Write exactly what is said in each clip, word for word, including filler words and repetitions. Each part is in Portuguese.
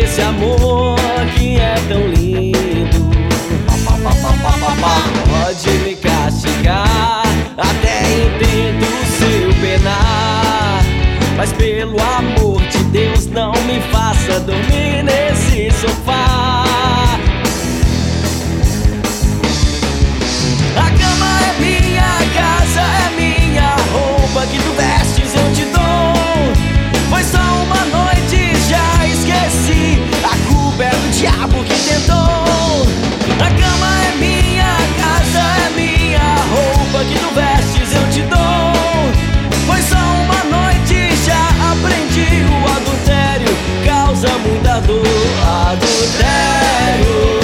esse amor que é tão lindo. Pode me castigar, até entendo o seu penar, mas pelo amor de Deus não me faça dormir nesse sofá. A cama é minha, a casa é minha, a roupa que tu vestes eu te dou. Foi só uma noite, já esqueci, a culpa é do diabo que tentou. A cama é minha, a casa é minha, a roupa que tu vestes eu te dou. Foi só uma noite, já aprendi, o adultério causa muita dor. Adultério.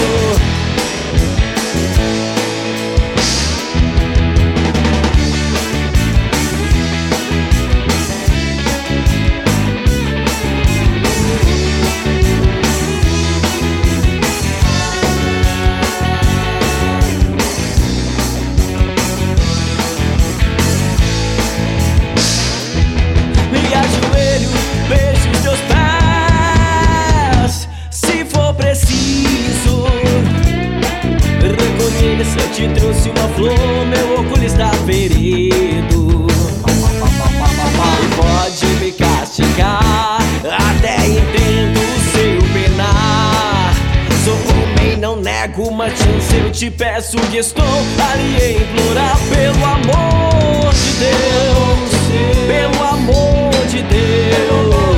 Eu te trouxe uma flor, meu orgulho está ferido. E pode me castigar, até entendo o seu penar. Sou homem, não nego uma chance, eu te peço que estou ali a implorar. Pelo amor de Deus, pelo amor de Deus.